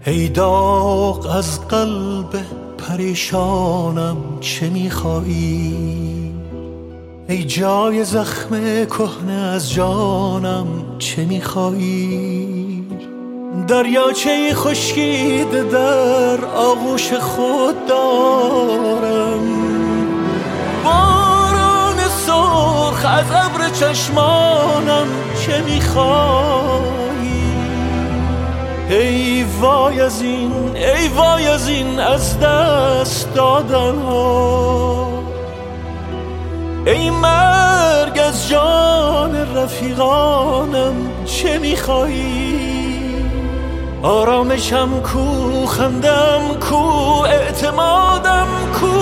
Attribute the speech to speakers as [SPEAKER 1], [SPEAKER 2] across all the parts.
[SPEAKER 1] ای داغ از قلب پریشانم چه میخوایی؟ ای جای زخم کهنه از جانم چه میخوایی؟ دریاچه خشکیده در آغوش خود دارم، باران سرخ از ابر چشمانم چه میخوایی؟ ای وای از این، ای وای از این از دست دادن ها، ای مرگ از جان رفیقانم چه میخوایی؟ آرامشم کو، خندم کو، اعتمادم کو،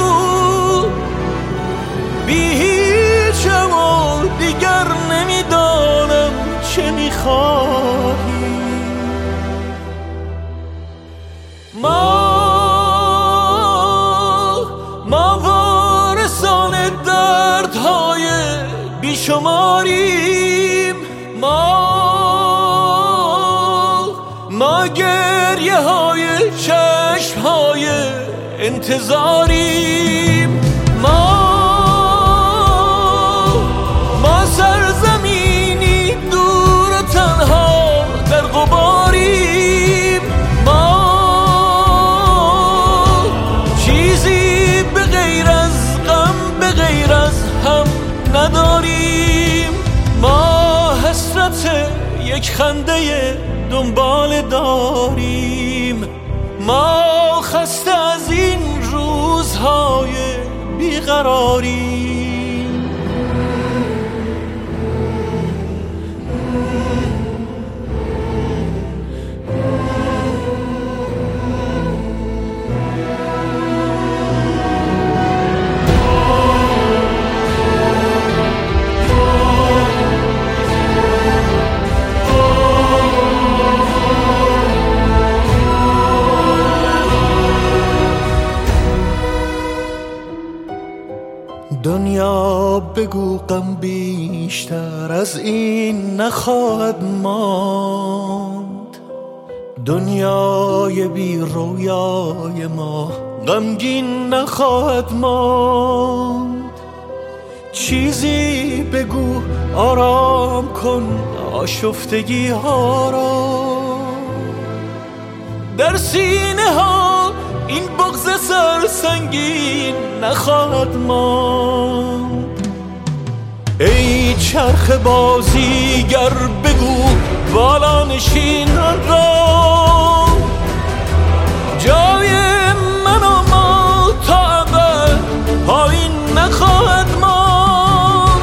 [SPEAKER 1] بی هیچم و دیگر نمیدانم چه میخوایی؟ ما وارثان دردهای بیشماریم، ما گریه های چشم های انتظاریم، ما سرزمینی دور و تنها در غباریم، ما چیزی به غیر از غم، به غیر از هم نداریم، ما حسرت یک خنده دنبال داریم، ما خسته از این روزهای بیقراریم. دنیا بگو غم بیشتر از این نخواهد ماند، دنیای بی رویای ما غمگین نخواهد ماند، چیزی بگو آرام کن آشفتگی ها را، در سینه ها این بغض سرسنگین نخواهد ماند. ای چرخ بازیگر بگو بالانشینان را، جای من و ما تا ابد پایین نخواهد ماند،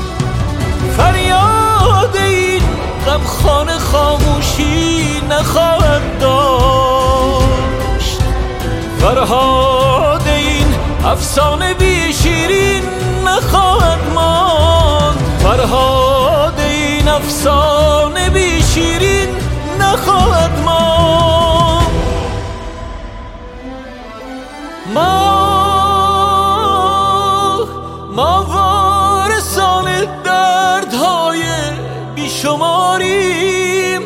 [SPEAKER 1] فریاد این غمخانه خاموشی نخواهد داشت، فرهاد این افسانه بی شیرین نخواهد ماند، فرهاد این افسانه بی شیرین نخواهد ماند. ما وارثان دردهای بیشماریم،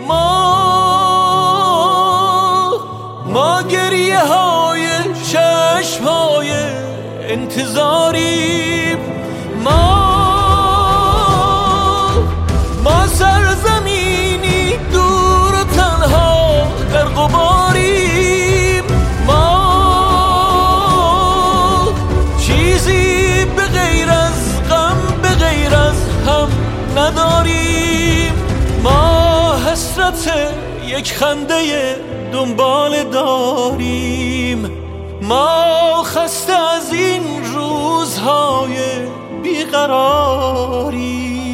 [SPEAKER 1] ما گریه های چشم های انتظاریم، ما سرزمینی دور و تنها در غباریم، ما چیزی به غیر از غم، به غیر از هم نداریم، ما حسرت یک خنده دنبال داریم، ما خسته از این روزهای بیقراریم.